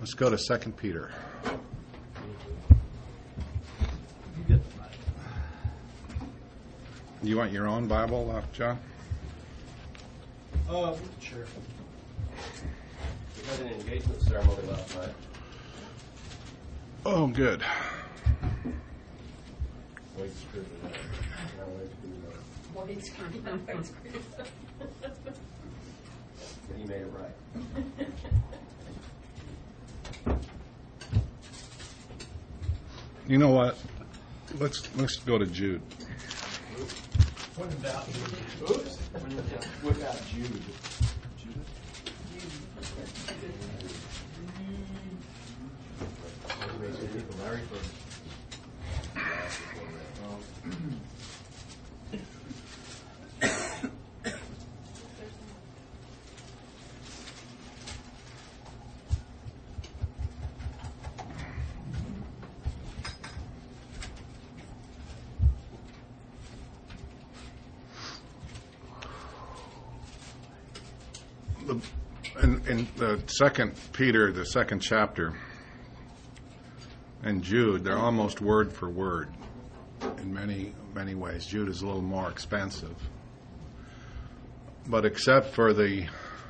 Let's go to 2 Peter. You want your own Bible, John? Sure. We had an engagement ceremony last night. Oh, good. Wait, screw it. He made it right. You know what? Let's go to Jude. What about Jude? Oops. What about Jude? Larry first. In the 2 Peter, the second chapter, and Jude, they're almost word for word in many ways. Jude is a little more expansive. But except for the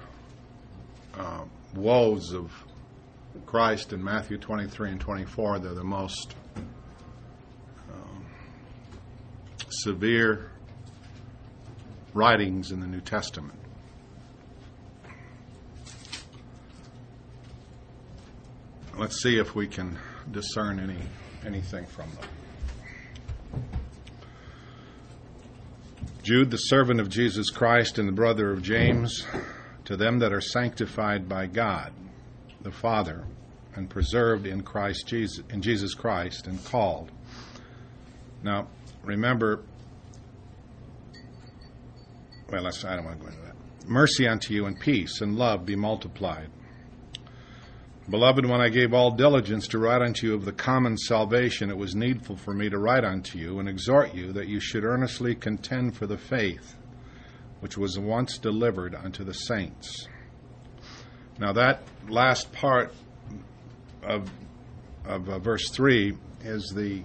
woes of Christ in Matthew 23 and 24, they're the most severe writings in the New Testament. Let's see if we can discern anything from them. Jude, the servant of Jesus Christ and the brother of James, to them that are sanctified by God, the Father, and preserved in Jesus Christ, and called. Now, remember, I don't want to go into that. Mercy unto you and peace and love be multiplied. Beloved, when I gave all diligence to write unto you of the common salvation, it was needful for me to write unto you and exhort you that you should earnestly contend for the faith which was once delivered unto the saints. Now that last part of verse 3 is the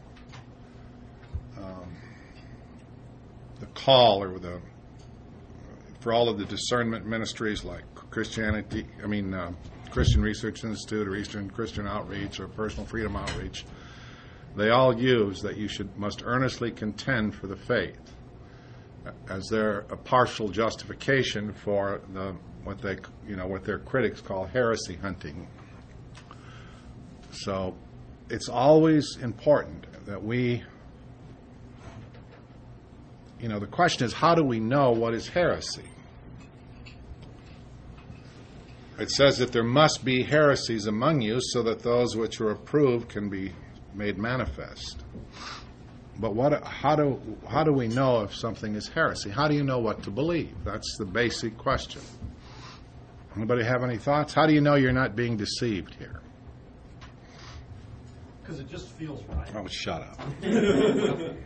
call, or for all of the discernment ministries like Christian Research Institute or Eastern Christian Outreach or Personal Freedom Outreach. They all use that you must earnestly contend for the faith, as they're a partial justification for what their critics call heresy hunting. So it's always important that we, the question is, how do we know what is heresy? It says that there must be heresies among you, so that those which are approved can be made manifest. But how do we know if something is heresy? How do you know what to believe? That's the basic question. Anybody have any thoughts? How do you know you're not being deceived here? Because it just feels right. Oh, shut up. It's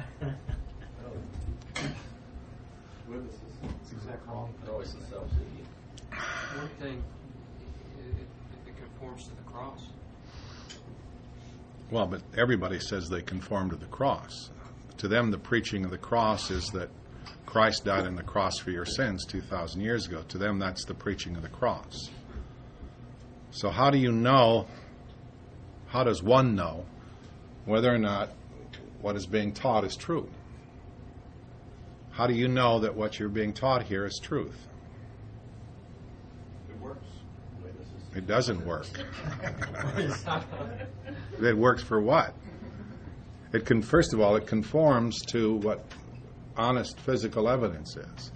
exactly wrong. Always the self-seeking. One thing, it conforms to the cross. Well, but everybody says they conform to the cross. To them, the preaching of the cross is that Christ died on the cross for your sins 2,000 years ago. To them, that's the preaching of the cross. So how do you know, how does one know whether or not what is being taught is true? How do you know that what you're being taught here is truth? It doesn't work. It works for what? First of all, it conforms to what honest physical evidence is.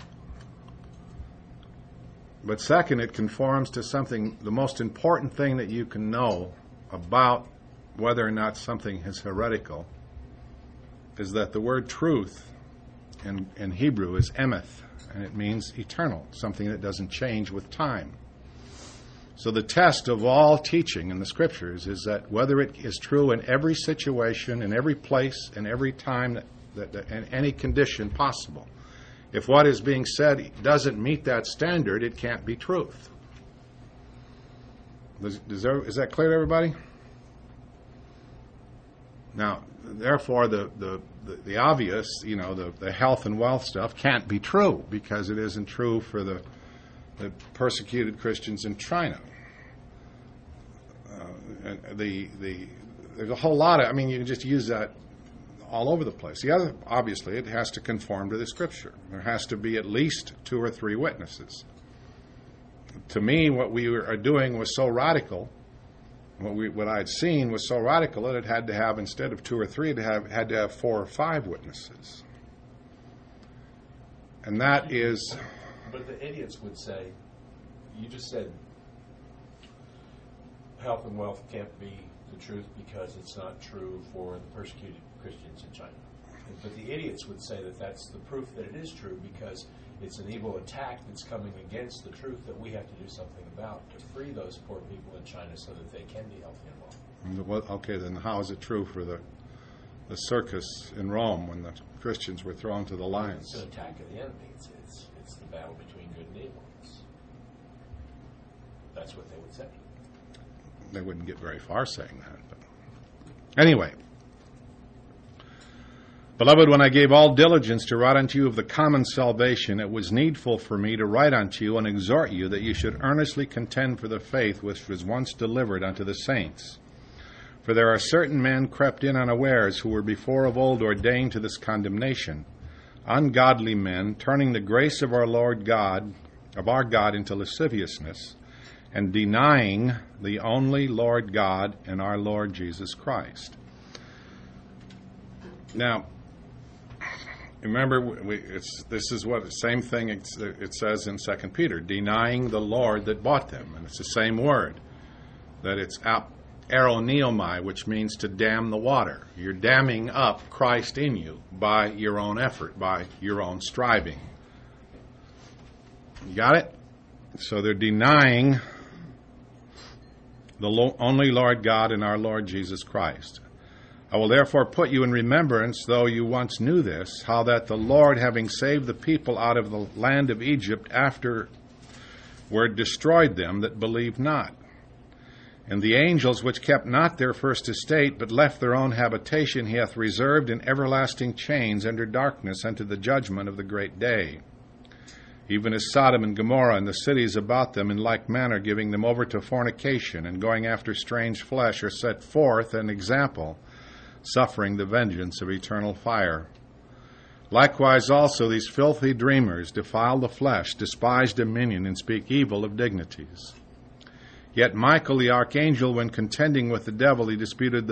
But second, it conforms to something, the most important thing that you can know about whether or not something is heretical is that the word truth in Hebrew is emeth, and it means eternal, something that doesn't change with time. So the test of all teaching in the Scriptures is that whether it is true in every situation, in every place, in every time, in any condition possible. If what is being said doesn't meet that standard, it can't be truth. Is that clear to everybody? Now, therefore, the obvious, the health and wealth stuff can't be true because it isn't true for the persecuted Christians in China. And there's a whole lot of, you can just use that all over the place. The other, obviously, it has to conform to the Scripture. There has to be at least 2 or 3 witnesses. To me, what we are doing was so radical. What I'd seen was so radical that it had to have, instead of 2 or 3, it had to have 4 or 5 witnesses. And that is... But the idiots would say, you just said health and wealth can't be the truth because it's not true for the persecuted Christians in China. But the idiots would say that that's the proof that it is true because it's an evil attack that's coming against the truth that we have to do something about to free those poor people in China so that they can be healthy and well. Okay, then how is it true for the circus in Rome when the Christians were thrown to the lions? It's an attack of the enemy. It's the battle between good and evil. That's what they would say. They wouldn't get very far saying that. But anyway. Beloved, when I gave all diligence to write unto you of the common salvation, it was needful for me to write unto you and exhort you that you should earnestly contend for the faith which was once delivered unto the saints. For there are certain men crept in unawares, who were before of old ordained to this condemnation, ungodly men, turning the grace of our God into lasciviousness, and denying the only Lord God and our Lord Jesus Christ. Now, remember, this is what the same thing it says in 2 Peter, denying the Lord that bought them. And it's the same word, that it's aeroneomai, which means to dam the water. You're damming up Christ in you by your own effort, by your own striving. You got it? So they're denying the only Lord God and our Lord Jesus Christ. I will therefore put you in remembrance, though you once knew this, how that the Lord, having saved the people out of the land of Egypt, afterward destroyed them that believed not. And the angels which kept not their first estate, but left their own habitation, he hath reserved in everlasting chains under darkness unto the judgment of the great day. Even as Sodom and Gomorrah and the cities about them in like manner, giving them over to fornication and going after strange flesh, are set forth an example, suffering the vengeance of eternal fire. Likewise also these filthy dreamers defile the flesh, despise dominion, and speak evil of dignities. Yet Michael the archangel, when contending with the devil, he disputed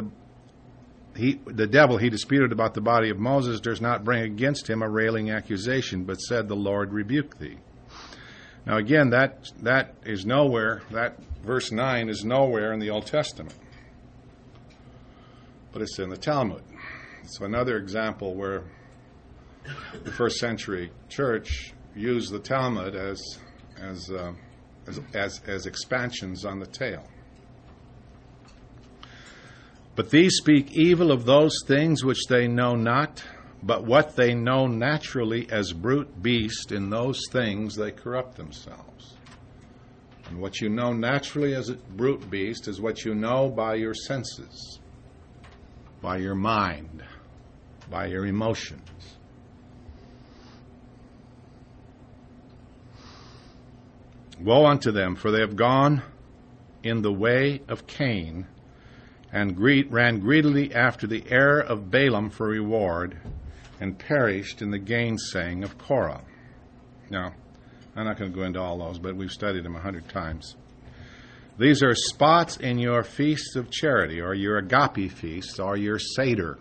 about the body of Moses, durst not bring against him a railing accusation, but said, the Lord rebuke thee. Now again, that is nowhere, that verse 9 is nowhere in the Old Testament, but it's in the Talmud. So another example where the first century church used the Talmud as expansions on the tale. But these speak evil of those things which they know not, but what they know naturally as brute beast, in those things they corrupt themselves. And what you know naturally as a brute beast is what you know by your senses, by your mind, by your emotions. Woe unto them, for they have gone in the way of Cain, and ran greedily after the error of Balaam for reward, and perished in the gainsaying of Korah. Now, I'm not going to go into all those, but we've studied them 100 times. These are spots in your feasts of charity, or your agape feasts, or your Seder.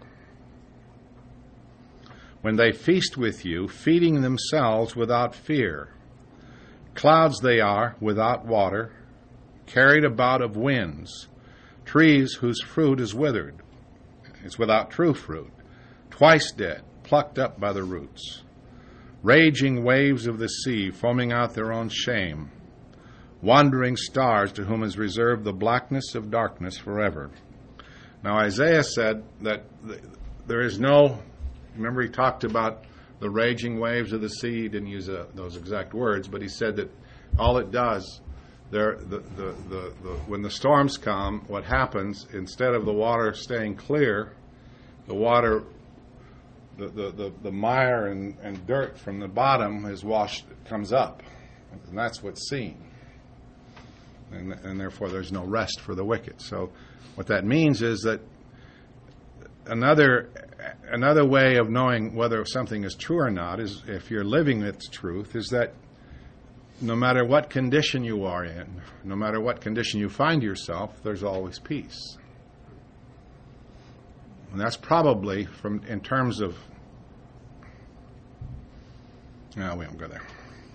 When they feast with you, feeding themselves without fear. Clouds they are, without water, carried about of winds, trees whose fruit is withered. It's without true fruit, twice dead, plucked up by the roots. Raging waves of the sea, foaming out their own shame. Wandering stars, to whom is reserved the blackness of darkness forever. Now Isaiah said that there is no, remember he talked about the raging waves of the sea. He didn't use those exact words, but he said that all it does when the storms come, what happens, instead of the water staying clear, the water, the mire and dirt from the bottom comes up, and that's what's seen, and therefore there's no rest for the wicked. So what that means is that another way of knowing whether something is true or not is, if you're living its truth, is that no matter what condition you are in, no matter what condition you find yourself, there's always peace. And that's probably in terms of, no, we won't go there.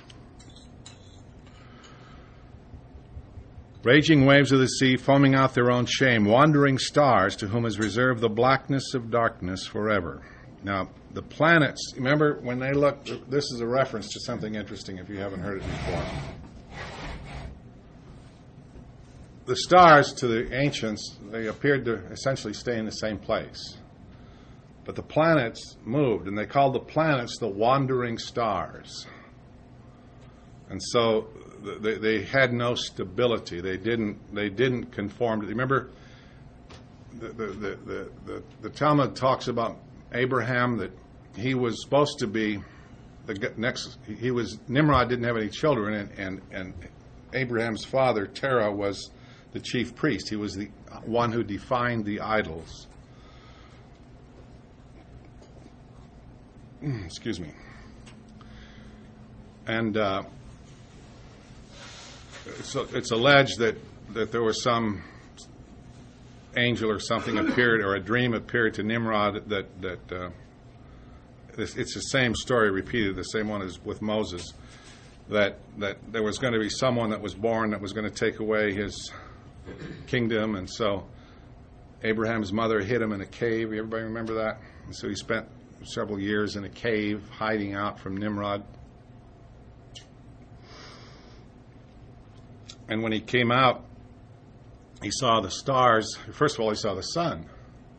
Raging waves of the sea, foaming out their own shame, wandering stars, to whom is reserved the blackness of darkness forever. Now, the planets, remember when they look, this is a reference to something interesting if you haven't heard it before. The stars, to the ancients, they appeared to essentially stay in the same place. But the planets moved, and they called the planets the wandering stars. And so they had no stability. They didn't conform to. Remember, the Talmud talks about Abraham, that he was supposed to be the next. Nimrod didn't have any children, and Abraham's father Terah was the chief priest. He was the one who defined the idols. Excuse me. And so it's alleged that there was some angel or something appeared, or a dream appeared to Nimrod that it's the same story repeated, the same one as with Moses, that there was going to be someone that was born that was going to take away his kingdom, and so Abraham's mother hid him in a cave. Everybody remember that? And so he spent several years in a cave hiding out from Nimrod. And when he came out, he saw the stars. First of all, he saw the sun.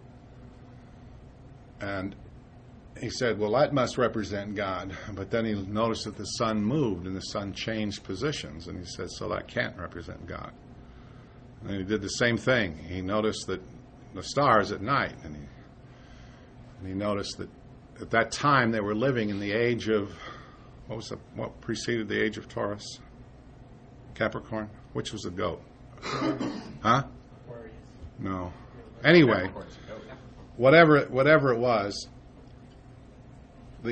And he said, well, that must represent God. But then he noticed that the sun moved and the sun changed positions. And he said, so that can't represent God. And he did the same thing. He noticed that the stars at night. And he noticed that at that time they were living in the age of, what preceded the age of Taurus? Capricorn? Which was a goat? Huh? No. Anyway, whatever it was, I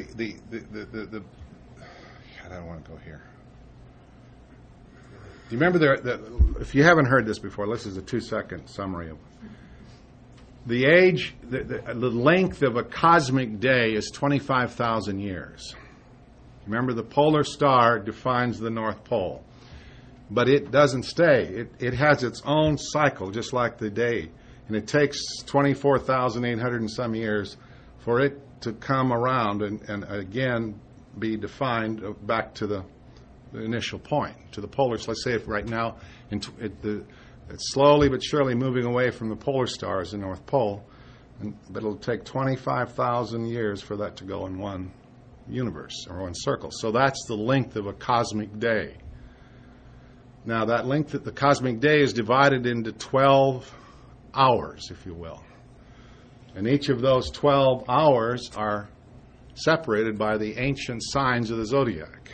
don't want to go here. Do you remember if you haven't heard this before, this is a 2-second summary of the age, the length of a cosmic day is 25,000 years. Remember, the polar star defines the North Pole. But it doesn't stay. It has its own cycle, just like the day. And it takes 24,800 and some years for it to come around and again be defined back to the initial point, to the polar. So let's say if right now it's slowly but surely moving away from the polar stars, the North Pole, but it'll take 25,000 years for that to go in one universe or one circle. So that's the length of a cosmic day. Now, that length, the cosmic day is divided into 12 hours, if you will. And each of those 12 hours are separated by the ancient signs of the zodiac.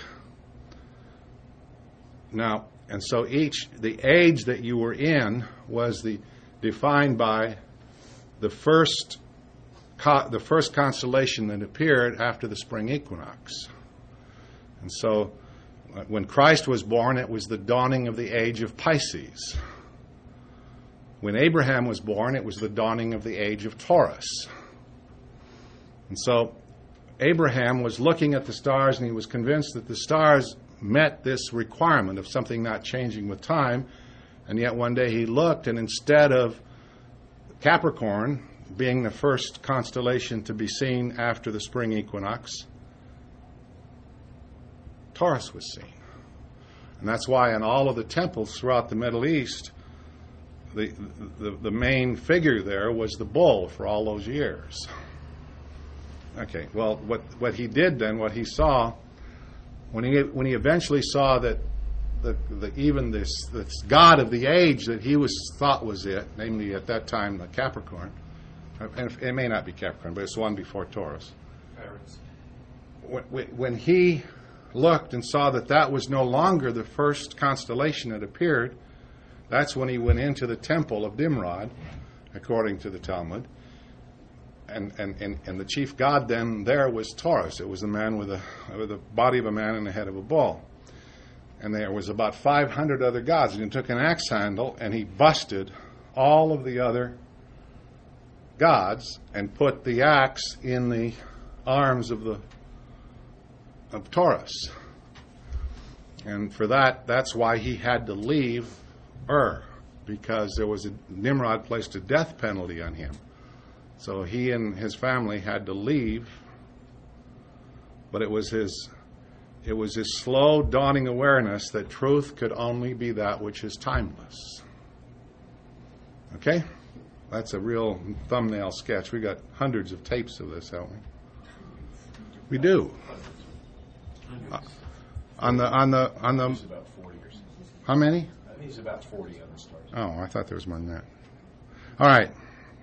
Now, and so the age that you were in was defined by the first constellation that appeared after the spring equinox. And so when Christ was born, it was the dawning of the age of Pisces. When Abraham was born, it was the dawning of the age of Taurus. And so Abraham was looking at the stars, and he was convinced that the stars met this requirement of something not changing with time. And yet one day he looked, and instead of Capricorn being the first constellation to be seen after the spring equinox, Taurus was seen. And that's why in all of the temples throughout the Middle East, the main figure there was the bull for all those years. Okay, well, what he did then, what he saw, when he eventually saw that even this god of the age that he thought was it, namely at that time the Capricorn, and it may not be Capricorn, but it's the one before Taurus. Parents. When he looked and saw that was no longer the first constellation that appeared, that's when he went into the temple of Nimrod, according to the Talmud. And the chief god then there was Taurus. It was a man with the body of a man and the head of a bull. And there was about 500 other gods. And he took an axe handle and he busted all of the other gods and put the axe in the arms of Taurus. And for that's why he had to leave Ur, because Nimrod placed a death penalty on him. So he and his family had to leave, but it was his slow dawning awareness that truth could only be that which is timeless. Okay? That's a real thumbnail sketch. We got hundreds of tapes of this, haven't we? We do. On the He's about 40 or something. how many? I think he's about 40 on the stars. Oh, I thought there was more than that. All right.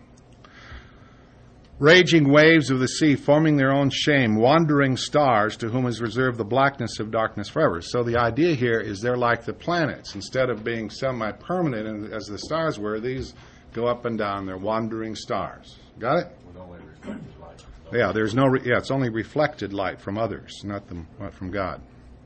Raging waves of the sea, forming their own shame, wandering stars to whom is reserved the blackness of darkness forever. So the idea here is they're like the planets. Instead of being semi-permanent as the stars were, these go up and down. They're wandering stars. Got it? With only reflected light. Yeah, it's only reflected light from others, not from God.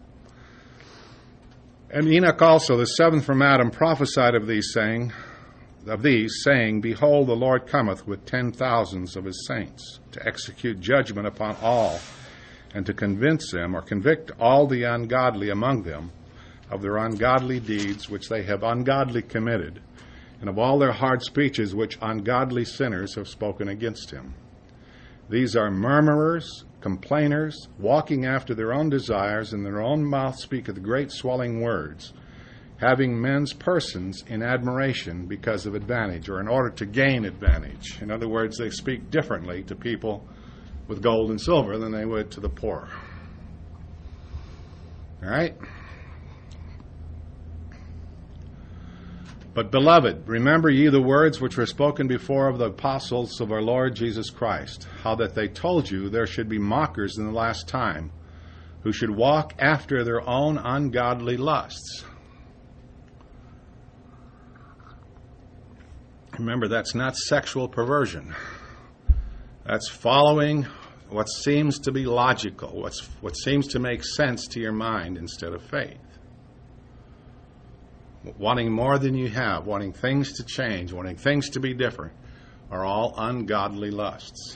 And Enoch also, the seventh from Adam, prophesied of these, saying, Behold, the Lord cometh with 10,000s of his saints, to execute judgment upon all, and to convict all the ungodly among them of their ungodly deeds which they have ungodly committed, and of all their hard speeches which ungodly sinners have spoken against him. These are murmurers, complainers, walking after their own desires, and their own mouth speaketh great swelling words, having men's persons in admiration because of advantage, or in order to gain advantage. In other words, they speak differently to people with gold and silver than they would to the poor. All right? But, beloved, remember ye the words which were spoken before of the apostles of our Lord Jesus Christ, how that they told you there should be mockers in the last time, who should walk after their own ungodly lusts. Remember, that's not sexual perversion. That's following what seems to be logical, what seems to make sense to your mind instead of faith. Wanting more than you have, wanting things to change, wanting things to be different, are all ungodly lusts.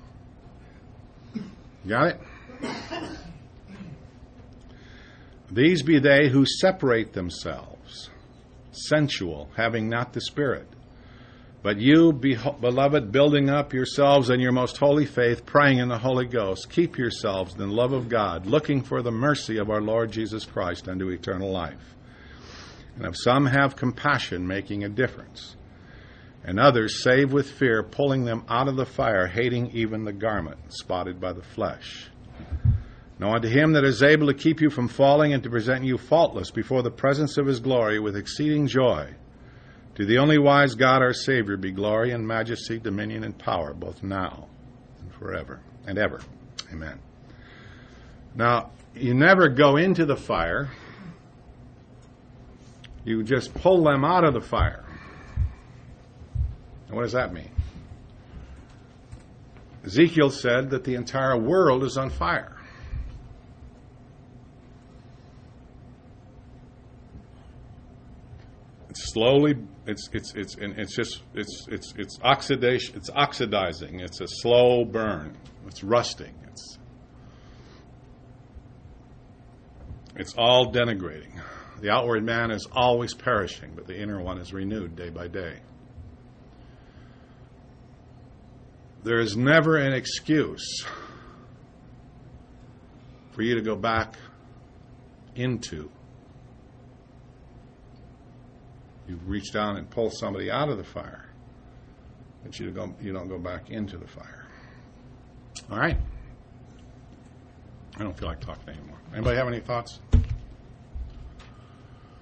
Got it? These be they who separate themselves, sensual, having not the Spirit. But you, beloved, building up yourselves in your most holy faith, praying in the Holy Ghost, keep yourselves in the love of God, looking for the mercy of our Lord Jesus Christ unto eternal life. And of some have compassion, making a difference. And others save with fear, pulling them out of the fire, hating even the garment spotted by the flesh. Now unto him that is able to keep you from falling and to present you faultless before the presence of his glory with exceeding joy, to the only wise God our Savior be glory and majesty, dominion and power, both now and forever and ever. Amen. Now, you never go into the fire. You just pull them out of the fire. And what does that mean? Ezekiel said that the entire world is on fire. It's slowly, it's oxidation, it's oxidizing. It's a slow burn. It's rusting. It's all denigrating. The outward man is always perishing, but the inner one is renewed day by day. There is never an excuse for you to go back into. You reach down and pull somebody out of the fire, but you don't go back into the fire. All right? I don't feel like talking anymore. Anybody have any thoughts?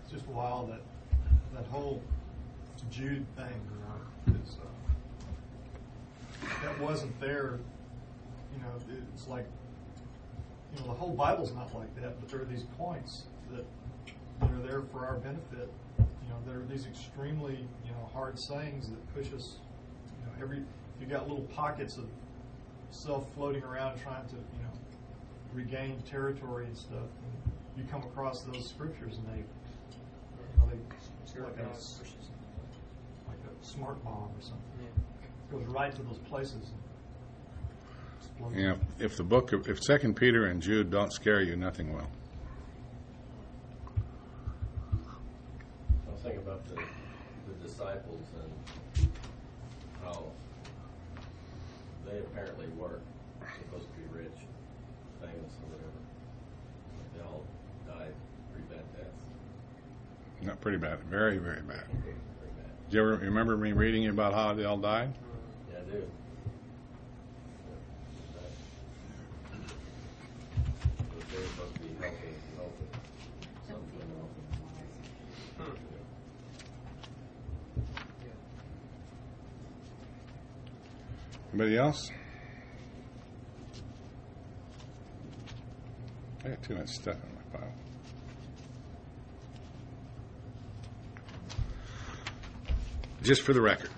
It's just wild that whole Jude thing, is that wasn't there. It's like, the whole Bible's not like that, but there are these points that are there for our benefit. There are these extremely, hard sayings that push us. You got little pockets of self floating around trying to, regain territory and stuff. And you come across those scriptures and they like a smart bomb or something. It goes right to those places. And explodes. If 2 Peter and Jude don't scare you, nothing will. I was thinking about the disciples and how they apparently were supposed to be rich, famous, or whatever. They all died pretty bad deaths. Not pretty bad. Very, very bad. Very bad. Do you ever remember me reading about how they all died? Yeah, I do. They're supposed to be helping. Anybody else? I got too much stuff in my file. Just for the record,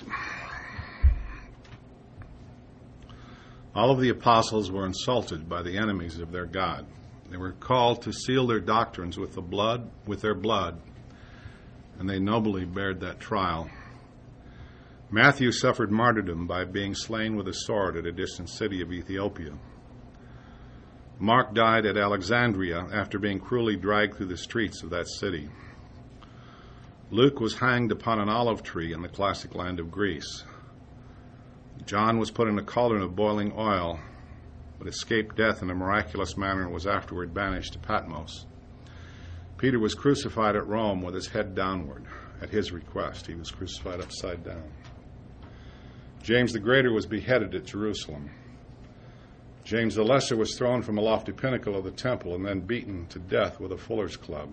all of the apostles were insulted by the enemies of their God. They were called to seal their doctrines with their blood, and they nobly bared that trial. Matthew suffered martyrdom by being slain with a sword at a distant city of Ethiopia. Mark died at Alexandria after being cruelly dragged through the streets of that city. Luke was hanged upon an olive tree in the classic land of Greece. John was put in a cauldron of boiling oil, but escaped death in a miraculous manner and was afterward banished to Patmos. Peter was crucified at Rome with his head downward. At his request, he was crucified upside down. James the Greater was beheaded at Jerusalem. James the Lesser was thrown from a lofty pinnacle of the temple and then beaten to death with a fuller's club.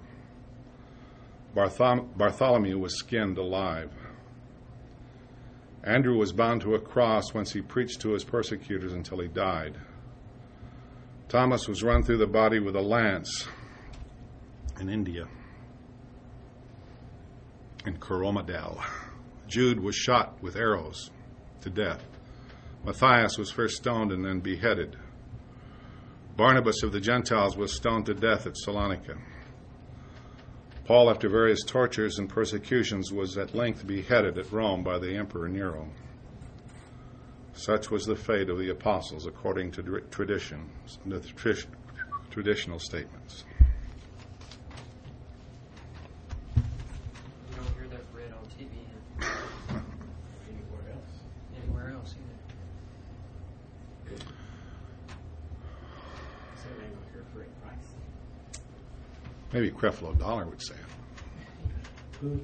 Bartholomew was skinned alive. Andrew was bound to a cross whence he preached to his persecutors until he died. Thomas was run through the body with a lance in India, in Coromandel. Jude was shot with arrows to death. Matthias was first stoned and then beheaded. Barnabas of the Gentiles was stoned to death at Salonika. Paul, after various tortures and persecutions, was at length beheaded at Rome by the Emperor Nero. Such was the fate of the apostles according to tradition, the traditional statements. You don't hear that read on TV anywhere else either. Maybe Creflo Dollar would say it.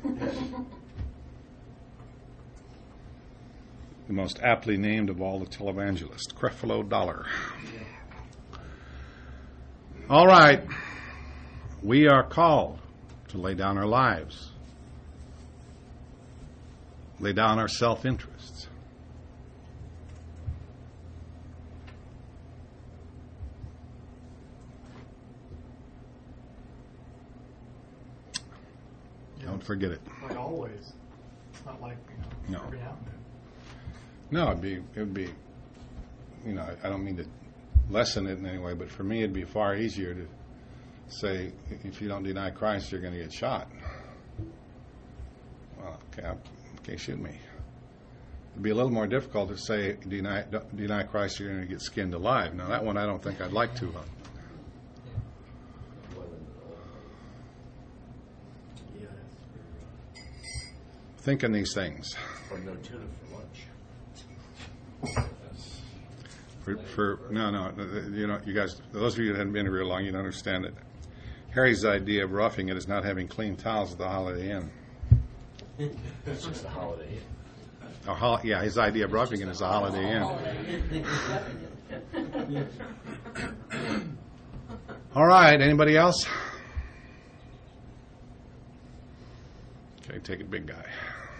The most aptly named of all the televangelists, Creflo Dollar. All right. We are called to lay down our lives, lay down our self-interests. Don't forget it. Like always. It's not like, No. every now and then. No, it would be, I don't mean to lessen it in any way, but for me it'd be far easier to say, if you don't deny Christ, you're going to get shot. Well, okay, shoot me. It'd be a little more difficult to say, deny Christ, you're going to get skinned alive. Now, that one I don't think I'd like to. Think on these things. Or no tuna for lunch. You guys, those of you that haven't been here very long, you don't understand it. Harry's idea of roughing it is not having clean towels at the Holiday Inn. It's just a Holiday Inn. His idea of roughing it is a Holiday Inn. All right, anybody else? Okay, take it, big guy.